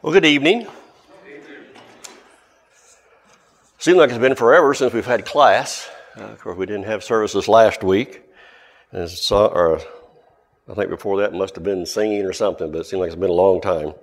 Well, good evening. Seems like it's been forever since we've had class. Of course, we didn't have services last week. I think before that must have been singing or something, but it seems like it's been a long time.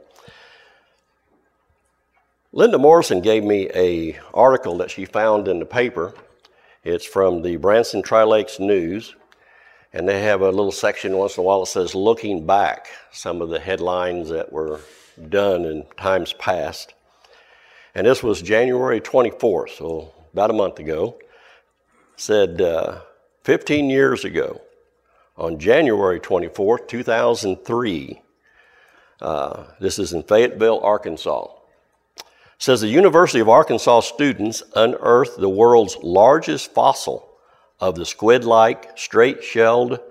Linda Morrison gave me an article that she found in the paper. It's from the Branson Tri-Lakes News, and they have a little section once in a while that says, looking back, some of the headlines that were done in times past. And this was January 24th, so about a month ago. Said 15 years ago, on January 24th, 2003, this is in Fayetteville, Arkansas. Says the University of Arkansas students unearthed the world's largest fossil of the squid-like, straight-shelled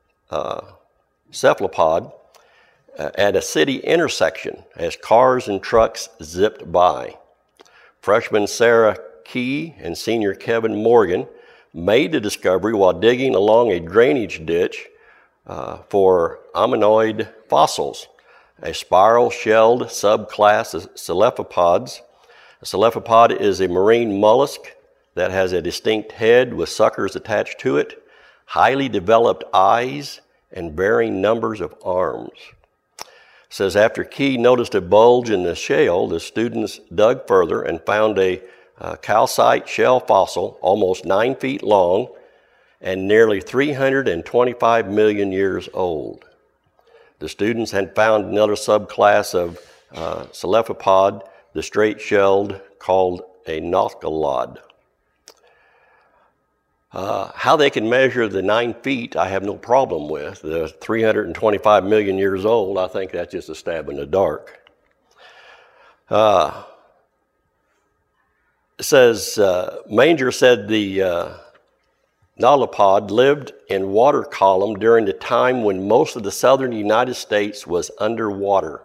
cephalopod at a city intersection as cars and trucks zipped by. Freshman Sarah Key and senior Kevin Morgan made the discovery while digging along a drainage ditch for ammonoid fossils, a spiral-shelled subclass of cephalopods. A cephalopod is a marine mollusk that has a distinct head with suckers attached to it, highly developed eyes, and varying numbers of arms. It says after Key noticed a bulge in the shale, the students dug further and found a calcite shell fossil almost 9 feet long and nearly 325 million years old. The students had found another subclass of cephalopod, the straight-shelled, called a nautolod. How they can measure the 9 feet, I have no problem with. The 325 million years old, I think that's just a stab in the dark. It says, Manger said the nautolod lived in water column during the time when most of the southern United States was underwater.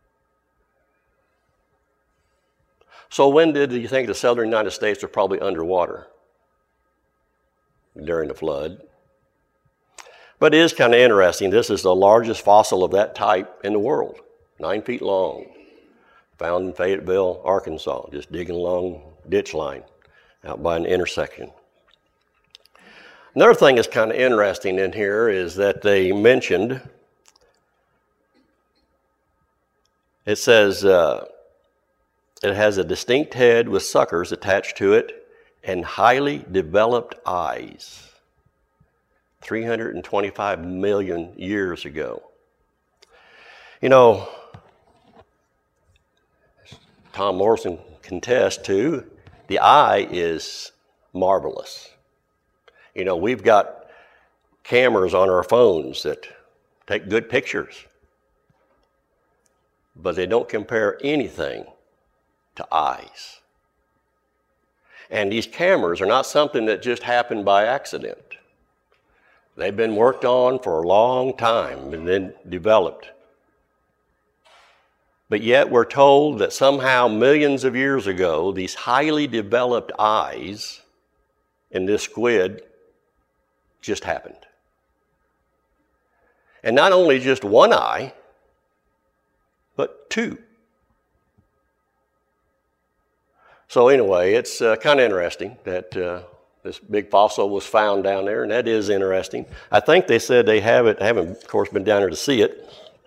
So when did you think the southern United States were probably underwater? During the flood. But it is kind of interesting. This is the largest fossil of that type in the world, 9 feet long, found in Fayetteville, Arkansas, just digging along ditch line out by an intersection. Another thing that's kind of interesting in here is that they mentioned, it says it has a distinct head with suckers attached to it and highly developed eyes, 325 million years ago. You know, Tom Morrison can attest to, the eye is marvelous. You know, we've got cameras on our phones that take good pictures, but they don't compare anything to eyes. And these cameras are not something that just happened by accident. They've been worked on for a long time and then developed. But yet we're told that somehow millions of years ago, these highly developed eyes in this squid just happened. And not only just one eye, but two. So anyway, it's kind of interesting that this big fossil was found down there, and that is interesting. I think they said they have it. I haven't, of course, been down there to see it.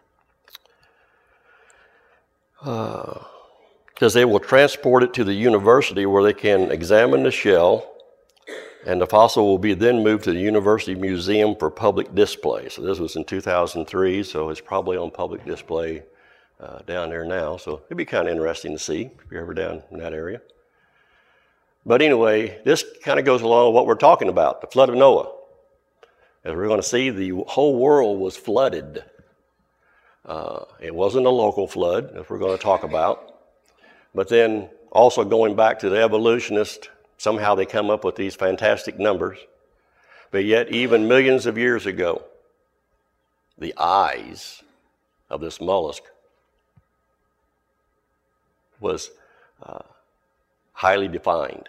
Because they will transport it to the university where they can examine the shell, and the fossil will be then moved to the University Museum for public display. So this was in 2003, so it's probably on public display down there now. So it'd be kind of interesting to see if you're ever down in that area. But anyway, this kind of goes along with what we're talking about, the flood of Noah. As we're going to see, the whole world was flooded. It wasn't a local flood, as we're going to talk about. But then also going back to the evolutionists, somehow they come up with these fantastic numbers. But yet, even millions of years ago, the eyes of this mollusk was highly defined.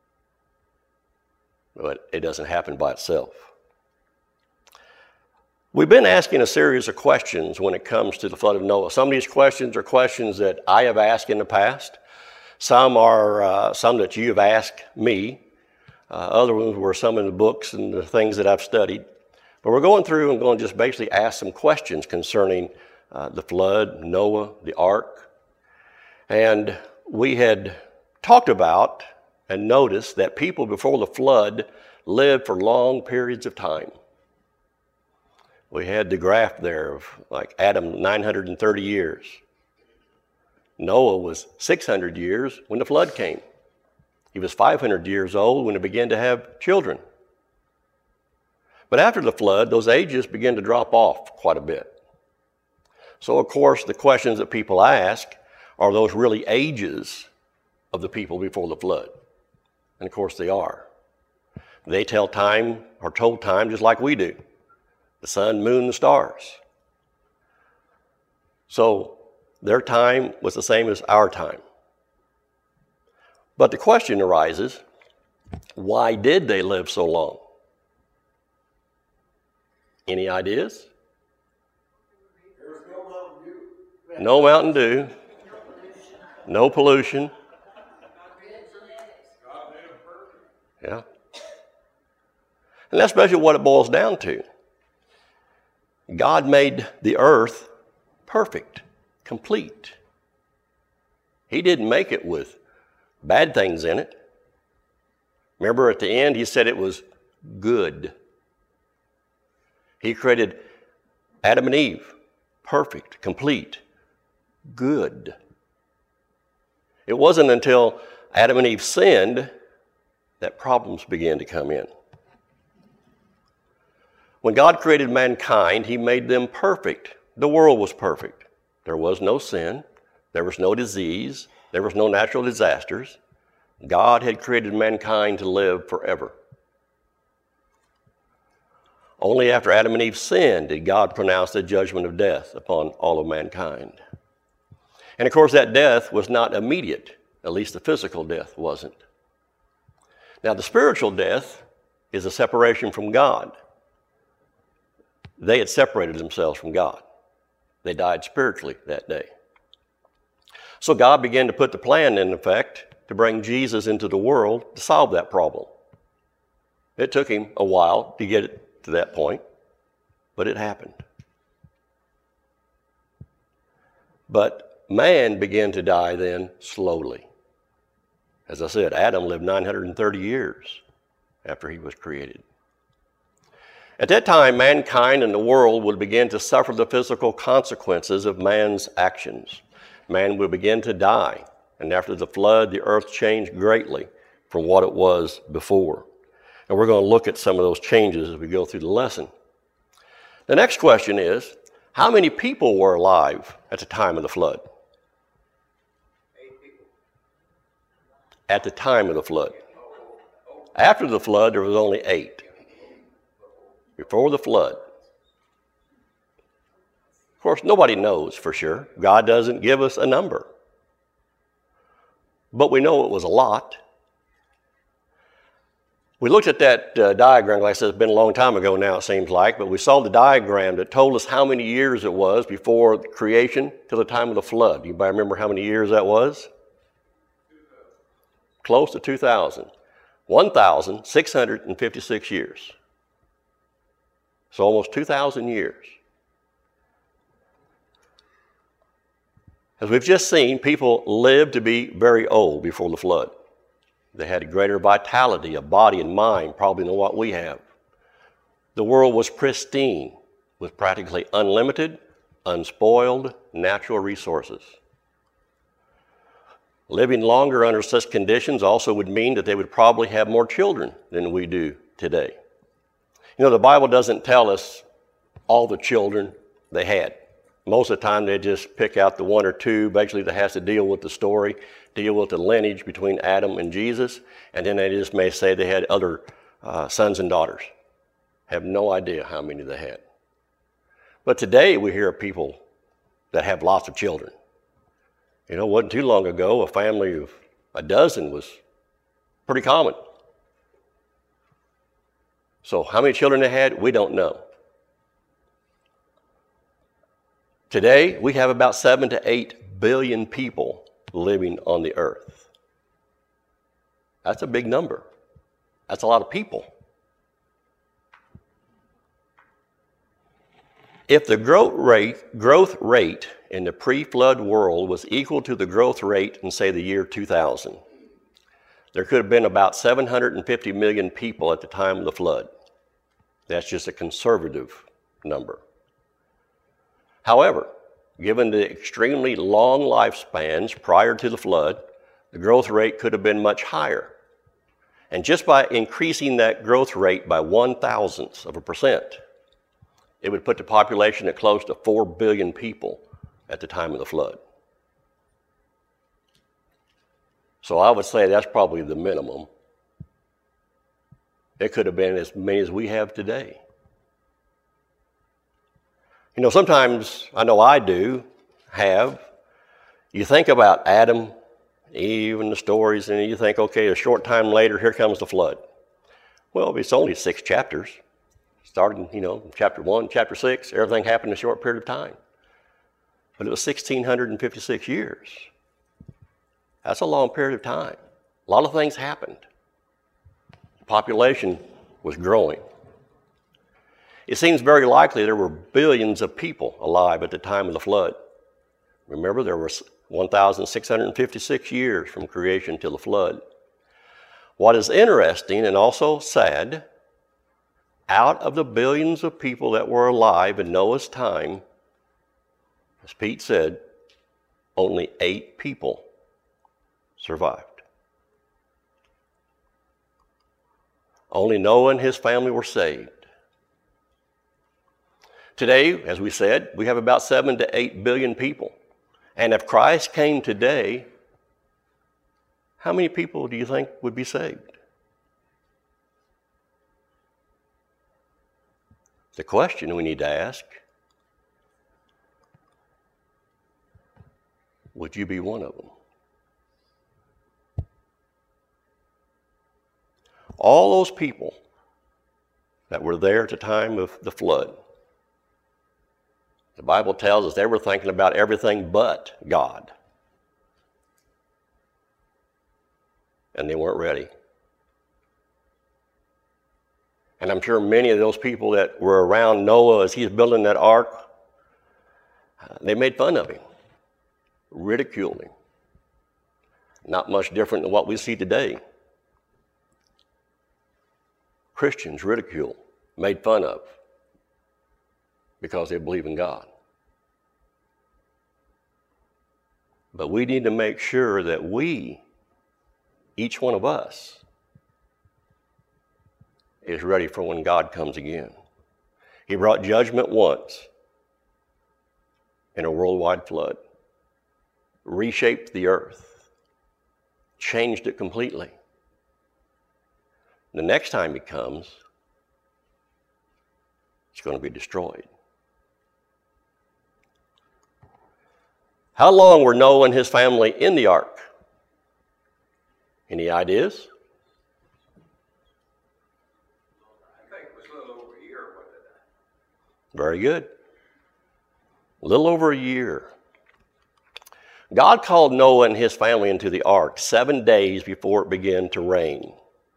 But it doesn't happen by itself. We've been asking a series of questions when it comes to the flood of Noah. Some of these questions are questions that I have asked in the past. Some are some that you have asked me. Other ones were some in the books and the things that I've studied. But we're going through and going to just basically ask some questions concerning the flood, Noah, the ark. And we had talked about and noticed that people before the flood lived for long periods of time. We had the graph there of like Adam, 930 years. Noah was 600 years when the flood came. He was 500 years old when he began to have children. But after the flood, those ages began to drop off quite a bit. So, of course, the questions that people ask are those really ages of the people before the flood? And, of course, they are. They tell time or told time just like we do. The sun, moon, the stars. So their time was the same as our time. But the question arises, why did they live so long? Any ideas? There was no Mountain Dew. No Mountain Dew. No pollution. Yeah. And that's basically what it boils down to. God made the earth perfect, complete. He didn't make it with bad things in it. Remember at the end, he said it was good. He created Adam and Eve, perfect, complete, good. It wasn't until Adam and Eve sinned that problems began to come in. When God created mankind, he made them perfect. The world was perfect. There was no sin. There was no disease. There was no natural disasters. God had created mankind to live forever. Only after Adam and Eve sinned did God pronounce the judgment of death upon all of mankind. And of course, that death was not immediate. At least the physical death wasn't. Now, the spiritual death is a separation from God. They had separated themselves from God. They died spiritually that day. So God began to put the plan in effect to bring Jesus into the world to solve that problem. It took him a while to get it to that point, but it happened. But man began to die then slowly. As I said, Adam lived 930 years after he was created. At that time, mankind and the world would begin to suffer the physical consequences of man's actions. Man would begin to die, and after the flood, the earth changed greatly from what it was before. And we're going to look at some of those changes as we go through the lesson. The next question is, how many people were alive at the time of the flood? 8 people. At the time of the flood. After the flood, there was only 8. Before the flood. Of course, nobody knows for sure. God doesn't give us a number. But we know it was a lot. We looked at that diagram, like I said, it's been a long time ago now, it seems like, but we saw the diagram that told us how many years it was before creation to the time of the flood. Anybody remember how many years that was? 2,000. Close to 2,000. 1,656 years. So almost 2,000 years. As we've just seen, people lived to be very old before the flood. They had a greater vitality of body and mind probably than what we have. The world was pristine with practically unlimited, unspoiled natural resources. Living longer under such conditions also would mean that they would probably have more children than we do today. You know, the Bible doesn't tell us all the children they had. Most of the time they just pick out the 1 or 2, basically that has to deal with the story, deal with the lineage between Adam and Jesus, and then they just may say they had other sons and daughters. Have no idea how many they had. But today we hear of people that have lots of children. You know, it wasn't too long ago, a family of a dozen was pretty common. So how many children they had, we don't know. Today, we have about 7 to 8 billion people living on the earth. That's a big number. That's a lot of people. If the growth rate in the pre-flood world was equal to the growth rate in, say, the year 2000, there could have been about 750 million people at the time of the flood. That's just a conservative number. However, given the extremely long lifespans prior to the flood, the growth rate could have been much higher. And just by increasing that growth rate by 0.001%, it would put the population at close to 4 billion people at the time of the flood. So I would say that's probably the minimum. It could have been as many as we have today. You know, sometimes, I know I do, you think about Adam, Eve, and the stories, and you think, okay, a short time later, here comes the flood. Well, it's only 6 chapters. Starting, chapter 1, chapter 6, everything happened in a short period of time. But it was 1,656 years. That's a long period of time. A lot of things happened. The population was growing. It seems very likely there were billions of people alive at the time of the flood. Remember, there were 1,656 years from creation till the flood. What is interesting and also sad, out of the billions of people that were alive in Noah's time, as Pete said, only 8 people survived. Only Noah and his family were saved. Today, as we said, we have about 7 to 8 billion people. And if Christ came today, how many people do you think would be saved? The question we need to ask, would you be one of them? All those people that were there at the time of the flood, the Bible tells us they were thinking about everything but God. And they weren't ready. And I'm sure many of those people that were around Noah as he's building that ark, they made fun of him, ridiculed him. Not much different than what we see today. Christians ridiculed, made fun of, because they believe in God. But we need to make sure that we, each one of us, is ready for when God comes again. He brought judgment once in a worldwide flood, reshaped the earth, changed it completely. The next time he comes, it's going to be destroyed. How long were Noah and his family in the ark? Any ideas? Very good. A little over a year. God called Noah and his family into the ark 7 days before it began to rain.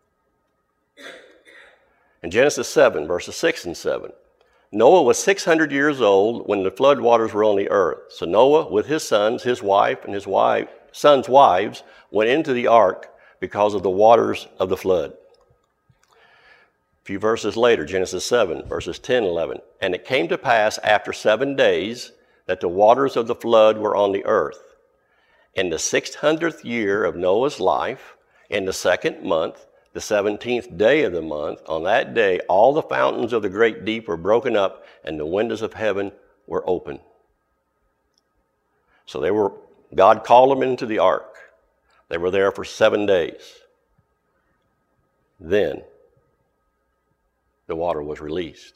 In Genesis 7, verses 6 and 7, Noah was 600 years old when the flood waters were on the earth. So Noah, with his sons, his wife, and his sons' wives, went into the ark because of the waters of the flood. A few verses later, Genesis 7, verses 10 and 11. And it came to pass after 7 days that the waters of the flood were on the earth. In the 600th year of Noah's life, in the 2nd month, the 17th day of the month, on that day, all the fountains of the great deep were broken up, and the windows of heaven were open. So God called them into the ark. They were there for 7 days. Then the water was released.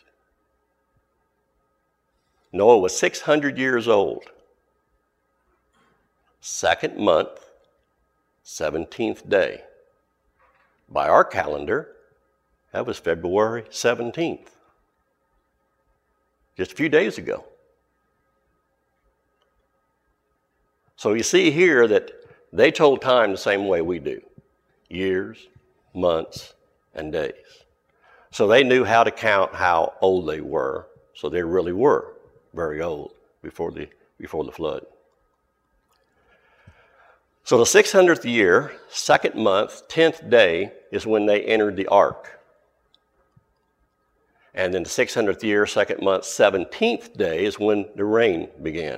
Noah was 600 years old. 2nd month, 17th day. By our calendar, that was February 17th. Just a few days ago. So you see here that they told time the same way we do. Years, months, and days. So they knew how to count how old they were. So they really were very old before the flood. So the 600th year, 2nd month, 10th day is when they entered the ark. And then the 600th year, 2nd month, 17th day is when the rain began.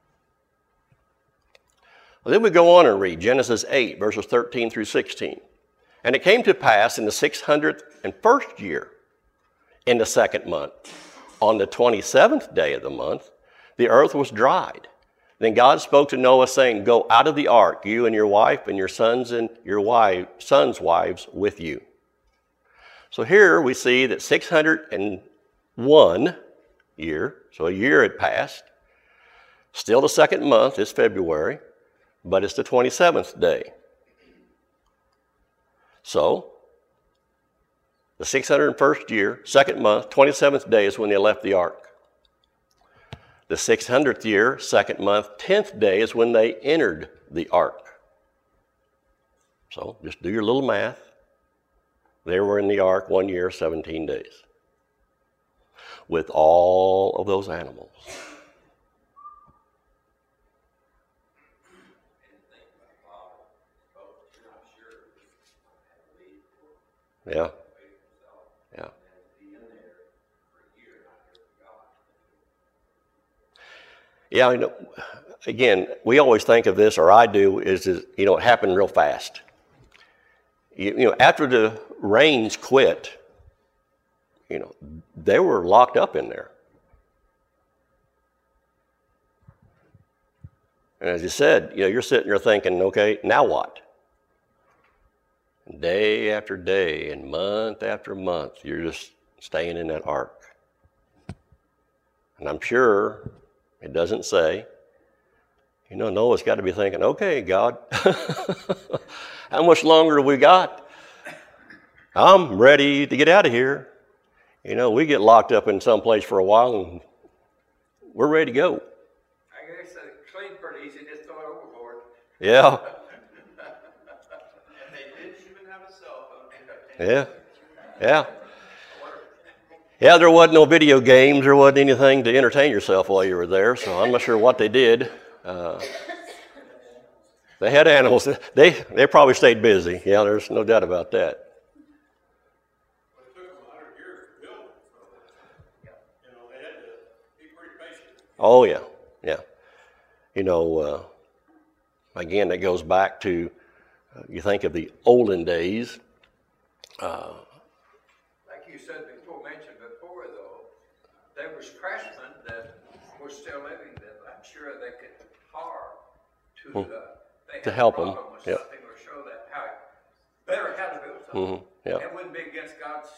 Well, then we go on and read Genesis 8, verses 13 through 16. And it came to pass in the 601st year, in the 2nd month, on the 27th day of the month, the earth was dried. Then God spoke to Noah, saying, Go out of the ark, you and your wife and your sons and your sons' wives with you. So here we see that 601 year, so a year had passed. Still the 2nd month is February, but it's the 27th day. So, the 601st year, 2nd month, 27th day is when they left the ark. The 600th year, 2nd month, 10th day is when they entered the ark. So, just do your little math. They were in the ark 1 year, 17 days. With all of those animals. Yeah. Yeah. Yeah, you know, again, we always think of this, or I do, is it happened real fast. After the rains quit, they were locked up in there. And as you said, you're sitting there thinking, okay, now what? Day after day and month after month, you're just staying in that ark. And I'm sure it doesn't say, Noah's got to be thinking, okay, God, how much longer have we got? I'm ready to get out of here. We get locked up in some place for a while and we're ready to go. I guess it's clean pretty easy, just throw it overboard. Yeah. And they didn't even have a cell phone. Yeah. Yeah, there wasn't no video games. There wasn't anything to entertain yourself while you were there, so I'm not sure what they did. They had animals. They probably stayed busy. Yeah, there's no doubt about that. But it took them 100 years to build it, so they had to be pretty patient. Oh, yeah. Again, that goes back to, you think of the olden days. Like you said mentioned before, though, there was craftsmen that were still living that I'm sure they could hire to help them. Yep. Something to show that better how to build something. Mm-hmm. Yep. It wouldn't be against God's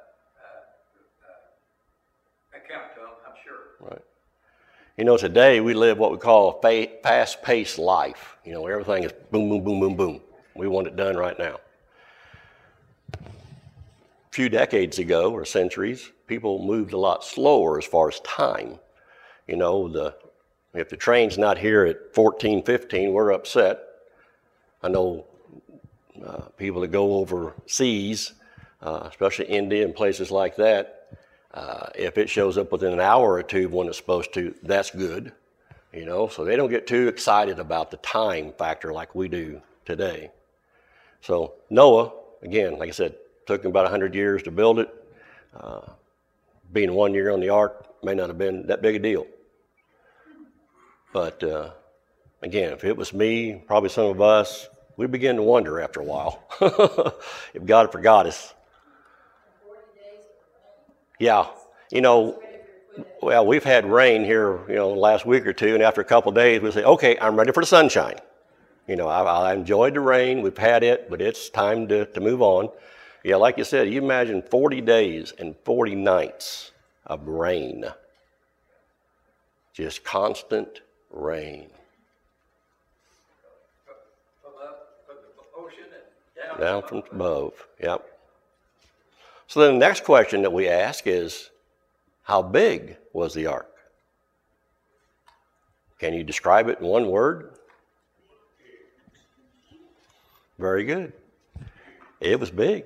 account to them, I'm sure. Right. Today we live what we call a fast-paced life. Everything is boom, boom, boom, boom, boom. We want it done right now. A few decades ago, or centuries, people moved a lot slower as far as time. If the train's not here at 14:15, we're upset. I know people that go overseas, especially India and places like that, if it shows up within an hour or two when it's supposed to, that's good. So they don't get too excited about the time factor like we do today. So Noah, again, like I said, took him about 100 years to build it. Being 1 year on the ark may not have been that big a deal. But again, if it was me, probably some of us, we'd begin to wonder after a while if God had forgot us. 40 days of rain. Yeah, well, we've had rain here, the last week or two, and after a couple of days, we say, okay, I'm ready for the sunshine. I enjoyed the rain, we've had it, but it's time to move on. Yeah, like you said, you imagine 40 days and 40 nights of rain. Just constant rain. From the ocean and Down from above, yep. So then the next question that we ask is, how big was the ark? Can you describe it in one word? Very good. It was big.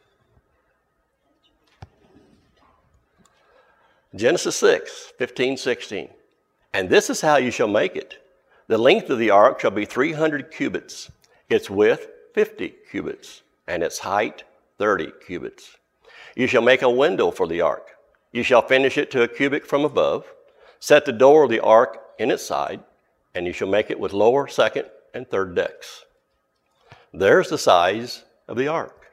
Genesis 6, 15, 16. And this is how you shall make it. The length of the ark shall be 300 cubits, its width 50 cubits, and its height 30 cubits. You shall make a window for the ark. You shall finish it to a cubit from above. Set the door of the ark in its side, and you shall make it with lower, second, and third decks. There's the size of the ark.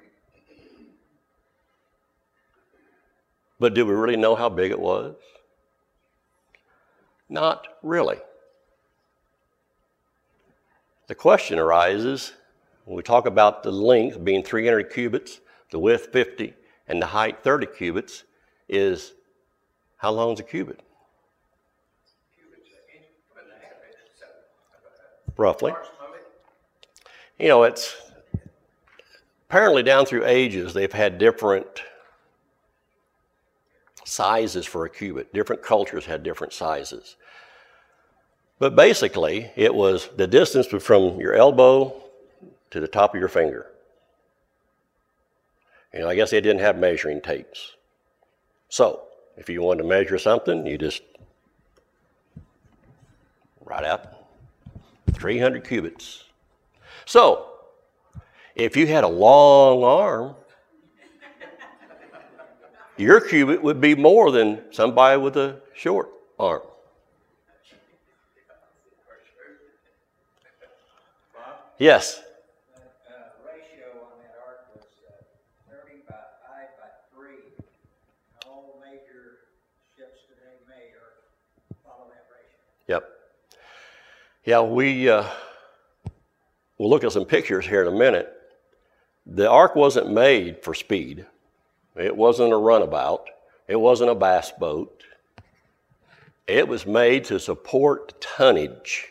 But do we really know how big it was? Not really. The question arises when we talk about the length being 300 cubits, the width 50, and the height 30 cubits, is how long is a cubit? Roughly. You know, it's apparently down through ages, they've had different sizes for a cubit. Different cultures had different sizes. But basically, it was the distance from your elbow to the top of your finger. You know, I guess they didn't have measuring tapes. So, if you wanted to measure something, you just write out 300 cubits. So, if you had a long arm, your cubit would be more than somebody with a short arm. Yes? Ratio on that ark was 30 by 5 by 3. All major ships today made are follow that ratio. Yep. Yeah, we'll look at some pictures here in a minute. The ark wasn't made for speed. It wasn't a runabout. It wasn't a bass boat. It was made to support tonnage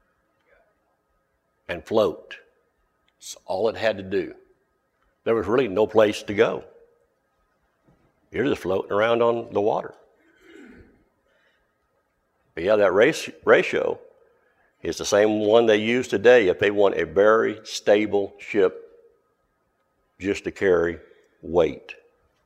and float. That's all it had to do. There was really no place to go. You're just floating around on the water. But yeah, that ratio is the same one they use today if they want a very stable ship just to carry weight.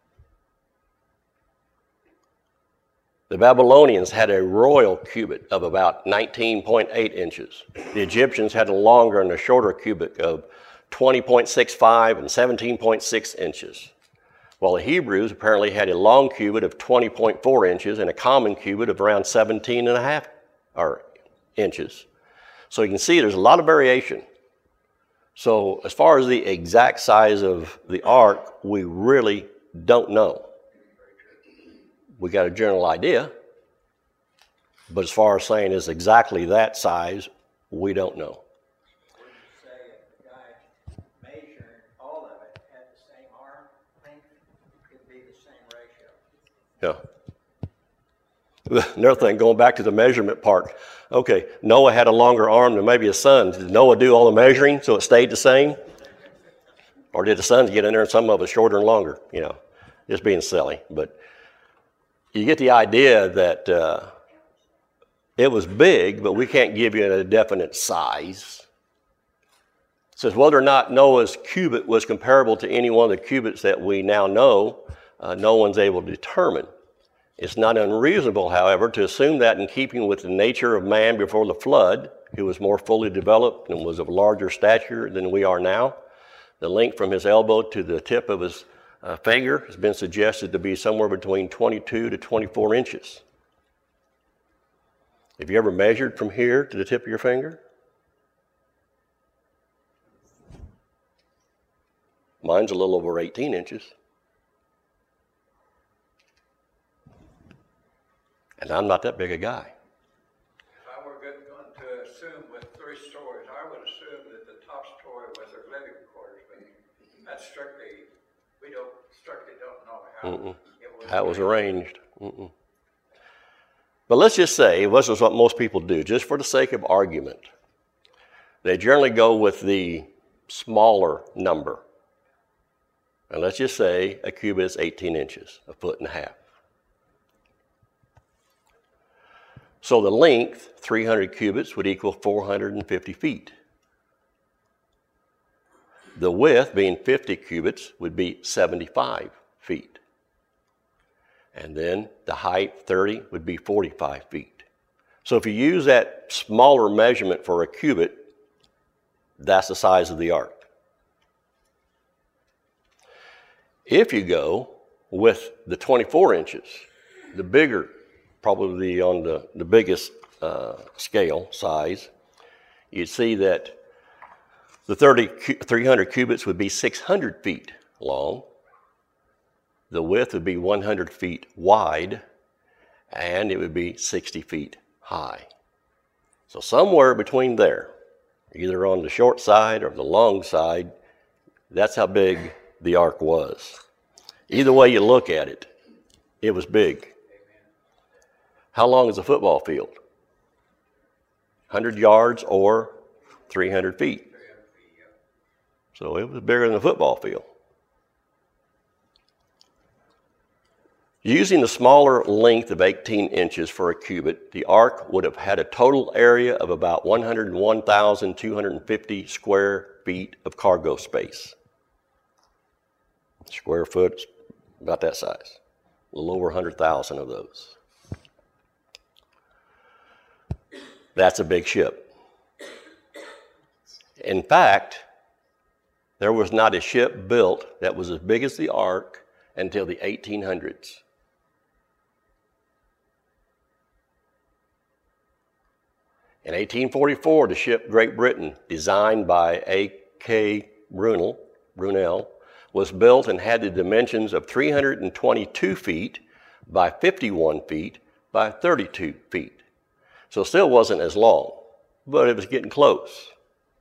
The Babylonians had a royal cubit of about 19.8 inches. The Egyptians had a longer and a shorter cubit of 20.65 and 17.6 inches. While the Hebrews apparently had a long cubit of 20.4 inches and a common cubit of around 17.5 inches. So you can see there's a lot of variation. So as far as the exact size of the ark, we really don't know. We got a general idea, but as far as saying it's exactly that size, we don't know. Would you say if the guy measuring all of it had the same arm length, it could be the same ratio? Yeah. Another thing, going back to the measurement part. Okay, Noah had a longer arm than maybe his son. Did Noah do all the measuring so it stayed the same? Or did the sons get in there and some of it shorter and longer? You know, just being silly. But you get the idea that it was big, but we can't give you a definite size. It says whether or not Noah's cubit was comparable to any one of the cubits that we now know, no one's able to determine. It's not unreasonable, however, to assume that in keeping with the nature of man before the flood, who was more fully developed and was of larger stature than we are now, the length from his elbow to the tip of his finger has been suggested to be somewhere between 22 to 24 inches. Have you ever measured from here to the tip of your finger? Mine's a little over 18 inches. And I'm not that big a guy. If I were going to assume with 3 stories, I would assume that the top story was their living quarters, but that's strictly, we don't know how it was. That was arranged. But let's just say, this is what most people do, just for the sake of argument. They generally go with the smaller number. And let's just say a cubit is 18 inches, 1.5 feet. So the length, 300 cubits, would equal 450 feet. The width, being 50 cubits, would be 75 feet. And then the height, 30, would be 45 feet. So if you use that smaller measurement for a cubit, that's the size of the ark. If you go with the 24 inches, the bigger, probably on the biggest scale size, you'd see that the 300 cubits would be 600 feet long. The width would be 100 feet wide, and it would be 60 feet high. So somewhere between there, either on the short side or the long side, that's how big the ark was. Either way you look at it, it was big. How long is a football field? 100 yards or 300 feet. So it was bigger than a football field. Using the smaller length of 18 inches for a cubit, the ark would have had a total area of about 101,250 square feet of cargo space. Square foot, about that size. A little over 100,000 of those. That's a big ship. In fact, there was not a ship built that was as big as the ark until the 1800s. In 1844, the ship Great Britain, designed by A.K. Brunel, was built and had the dimensions of 322 feet by 51 feet by 32 feet. So it still wasn't as long, but it was getting close.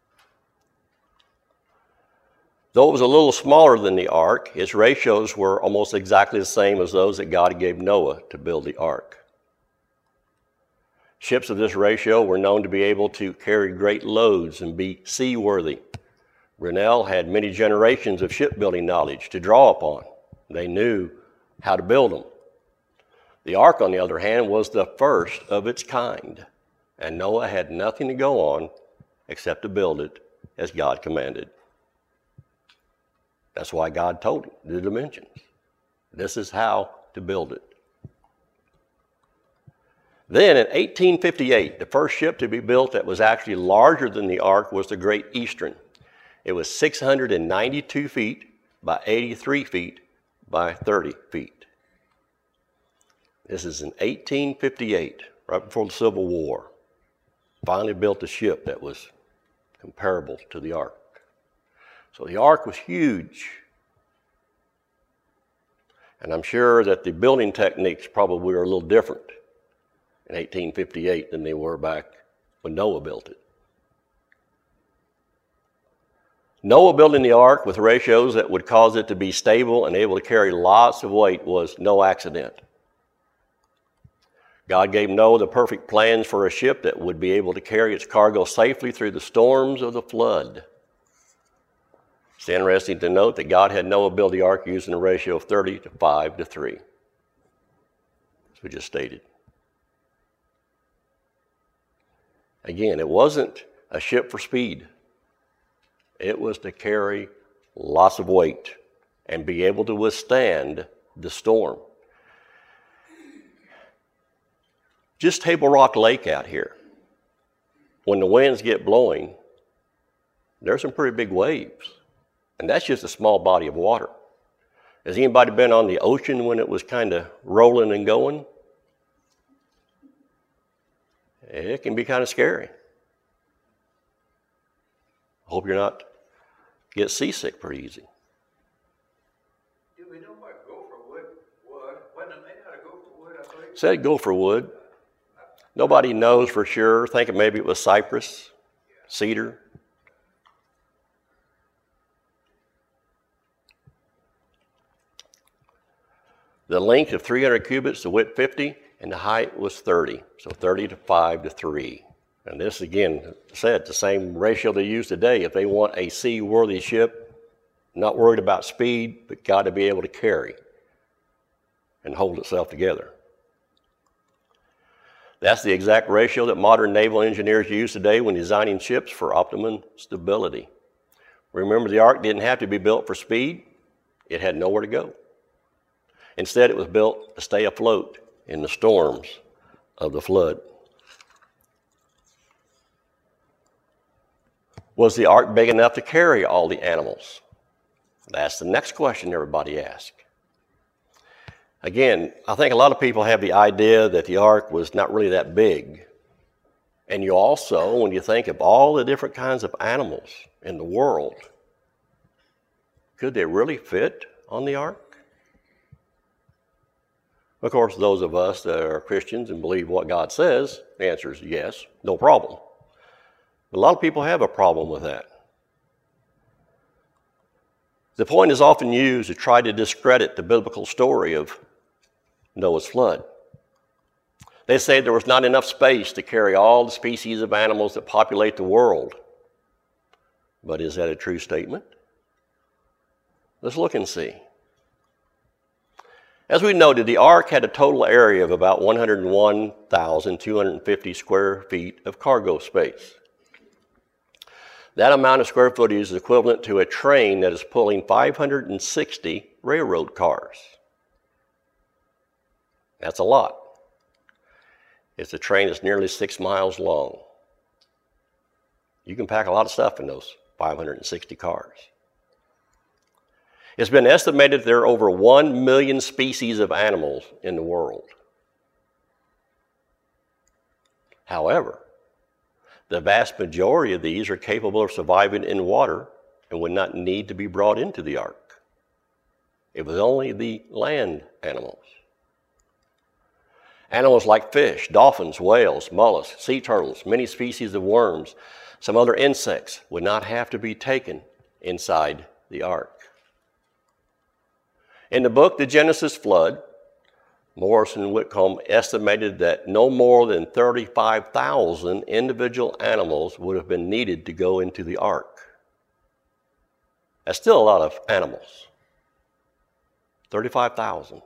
Though it was a little smaller than the ark, its ratios were almost exactly the same as those that God gave Noah to build the ark. Ships of this ratio were known to be able to carry great loads and be seaworthy. Brunel had many generations of shipbuilding knowledge to draw upon. They knew how to build them. The ark, on the other hand, was the first of its kind, and Noah had nothing to go on except to build it as God commanded. That's why God told him the dimensions. This is how to build it. Then in 1858, the first ship to be built that was actually larger than the ark was the Great Eastern. It was 692 feet by 83 feet by 30 feet. This is in 1858, right before the Civil War. Finally built a ship that was comparable to the ark. So the ark was huge. And I'm sure that the building techniques probably were a little different in 1858 than they were back when Noah built it. Noah building the ark with ratios that would cause it to be stable and able to carry lots of weight was no accident. God gave Noah the perfect plans for a ship that would be able to carry its cargo safely through the storms of the flood. It's interesting to note that God had Noah build the ark using a ratio of 30 to 5 to 3. As we just stated. Again, it wasn't a ship for speed. It was to carry lots of weight and be able to withstand the storm. Just Table Rock Lake out here. When the winds get blowing, there's some pretty big waves. And that's just a small body of water. Has anybody been on the ocean when it was kind of rolling and going? It can be kind of scary. I hope you're not get seasick pretty easy. Do we know what gopher wood was? Wasn't it made out of gopher wood, I believe? Said gopher wood. Nobody knows for sure. Thinking maybe it was cypress, cedar. The length of 300 cubits, the width 50, and the height was 30. So 30 to 5 to 3. And this, again, said the same ratio they use today. If they want a seaworthy ship, not worried about speed, but got to be able to carry and hold itself together. That's the exact ratio that modern naval engineers use today when designing ships for optimum stability. Remember, the ark didn't have to be built for speed. It had nowhere to go. Instead, it was built to stay afloat in the storms of the flood. Was the ark big enough to carry all the animals? That's the next question everybody asks. Again, I think a lot of people have the idea that the ark was not really that big. And you also, when you think of all the different kinds of animals in the world, could they really fit on the ark? Of course, those of us that are Christians and believe what God says, the answer is yes, no problem. But a lot of people have a problem with that. The point is often used to try to discredit the biblical story of Noah's flood. They say there was not enough space to carry all the species of animals that populate the world. But is that a true statement? Let's look and see. As we noted, the ark had a total area of about 101,250 square feet of cargo space. That amount of square footage is equivalent to a train that is pulling 560 railroad cars. That's a lot. It's a train that's nearly 6 miles long. You can pack a lot of stuff in those 560 cars. It's been estimated there are over 1 million species of animals in the world. However, the vast majority of these are capable of surviving in water and would not need to be brought into the ark. It was only the land animals. Animals like fish, dolphins, whales, mollusks, sea turtles, many species of worms, some other insects would not have to be taken inside the ark. In the book, The Genesis Flood, Morrison and Whitcomb estimated that no more than 35,000 individual animals would have been needed to go into the ark. That's still a lot of animals. 35,000.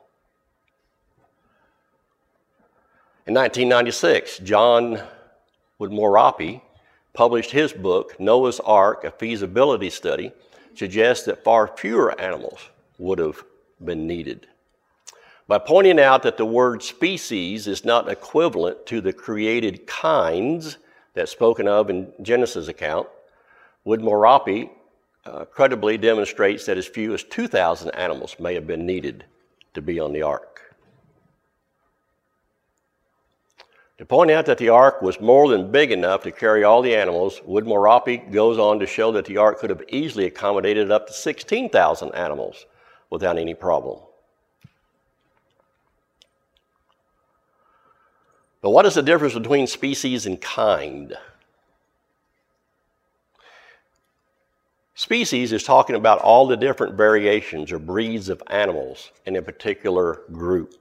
In 1996, John Woodmorappe published his book, Noah's Ark, a feasibility study, suggests that far fewer animals would have been needed. By pointing out that the word species is not equivalent to the created kinds that's spoken of in Genesis account, Woodmorappe credibly demonstrates that as few as 2,000 animals may have been needed to be on the ark. To point out that the ark was more than big enough to carry all the animals, Woodmorappe goes on to show that the ark could have easily accommodated up to 16,000 animals without any problem. But what is the difference between species and kind? Species is talking about all the different variations or breeds of animals in a particular group.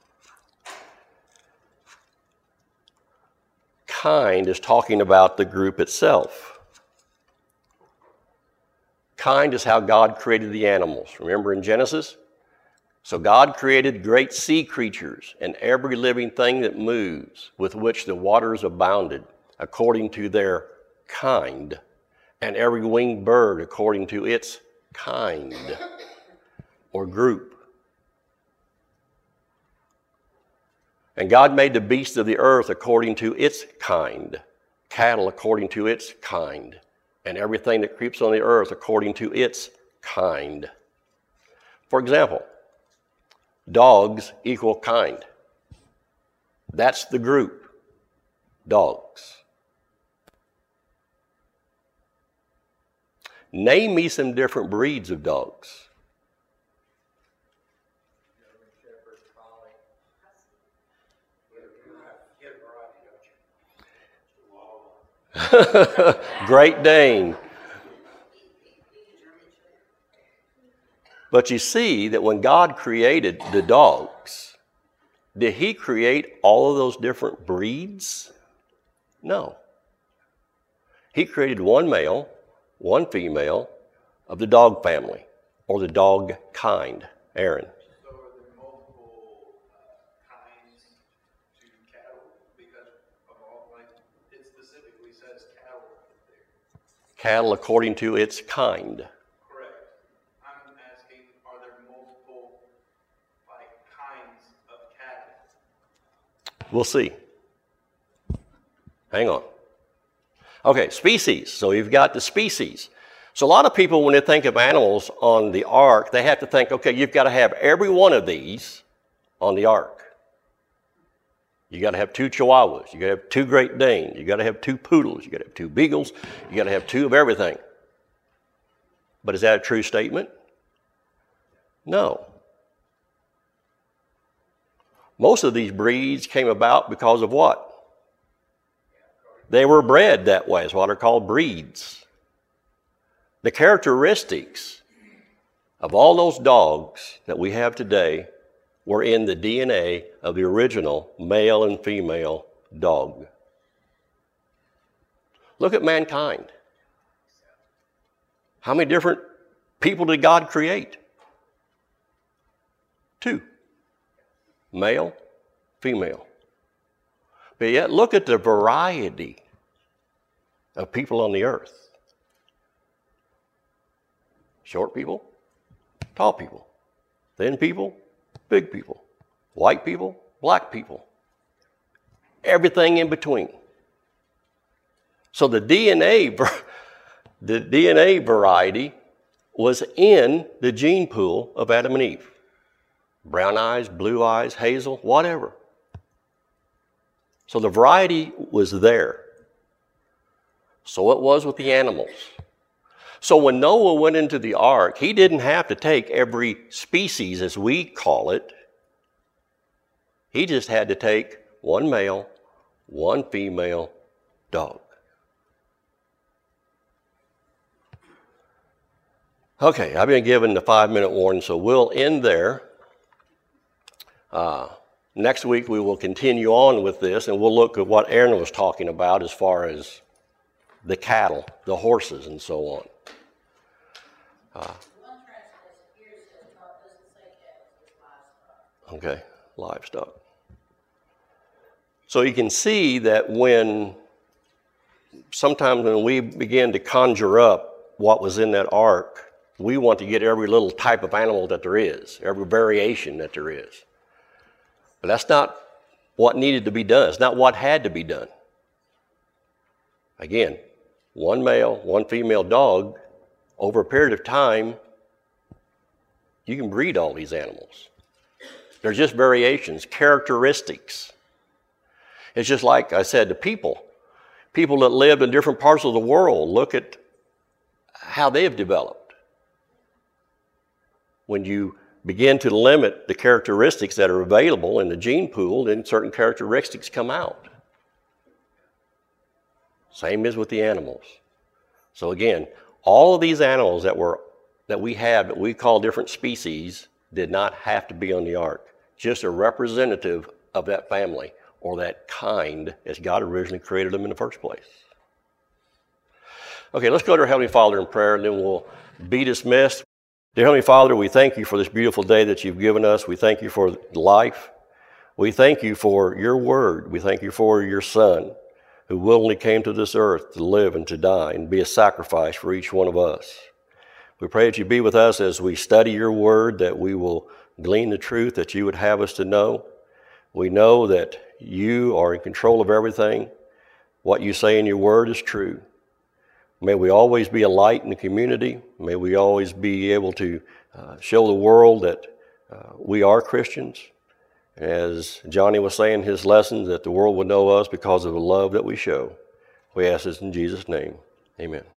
Kind is talking about the group itself. Kind is how God created the animals. Remember in Genesis? So God created great sea creatures and every living thing that moves, with which the waters abounded, according to their kind, and every winged bird according to its kind or group. And God made the beasts of the earth according to its kind, cattle according to its kind, and everything that creeps on the earth according to its kind. For example, dogs equal kind. That's the group, dogs. Name me some different breeds of dogs. Shepherd, collie. You have a variety, don't you? Great Dane. But you see that when God created the dogs, did he create all of those different breeds? No. He created one male, one female of the dog family, or the dog kind. Aaron. So are there multiple kinds to cattle? Because of all, like, it specifically says cattle up there. Cattle according to its kind. Correct. I'm asking, are there multiple, like, kinds of cattle? We'll see. Hang on. Okay, species. So you've got the species. So a lot of people, when they think of animals on the ark, they have to think, okay, you've got to have every one of these on the ark. You got to have 2 Chihuahuas. You got to have 2 Great Danes. You got to have 2 Poodles. You got to have 2 Beagles. You got to have 2 of everything. But is that a true statement? No. Most of these breeds came about because of what? They were bred that way. It's what are called breeds. The characteristics of all those dogs that we have today were in the DNA of the original male and female dog. Look at mankind. How many different people did God create? 2. Male, female. But yet look at the variety of people on the earth. Short people, tall people, thin people, big people, white people, black people, everything in between. So the DNA variety was in the gene pool of Adam and Eve. Brown eyes, blue eyes, hazel, whatever. So the variety was there. So it was with the animals. So when Noah went into the ark, he didn't have to take every species, as we call it. He just had to take 1 male, 1 female dog. Okay, I've been given the 5-minute warning, so we'll end there. Next week we will continue on with this, and we'll look at what Aaron was talking about as far as the cattle, the horses, and so on. One translation here says, doesn't say cattle, it's livestock. Okay, livestock. So you can see that sometimes when we begin to conjure up what was in that ark, we want to get every little type of animal that there is, every variation that there is. But that's not what needed to be done. It's not what had to be done. Again, 1 male, 1 female dog, over a period of time, you can breed all these animals. They're just variations, characteristics. It's just like I said to people that live in different parts of the world, look at how they have developed. When you begin to limit the characteristics that are available in the gene pool, then certain characteristics come out. Same as with the animals. So again, all of these animals that we have that we call different species did not have to be on the ark. Just a representative of that family or that kind as God originally created them in the first place. Okay, let's go to our Heavenly Father in prayer, and then we'll be dismissed. Dear Heavenly Father, we thank you for this beautiful day that you've given us. We thank you for life. We thank you for your word. We thank you for your Son, who willingly came to this earth to live and to die and be a sacrifice for each one of us. We pray that you be with us as we study your word, that we will glean the truth that you would have us to know. We know that you are in control of everything. What you say in your word is true. May we always be a light in the community. May we always be able to show the world that we are Christians. As Johnny was saying in his lessons, that the world would know us because of the love that we show. We ask this in Jesus' name. Amen.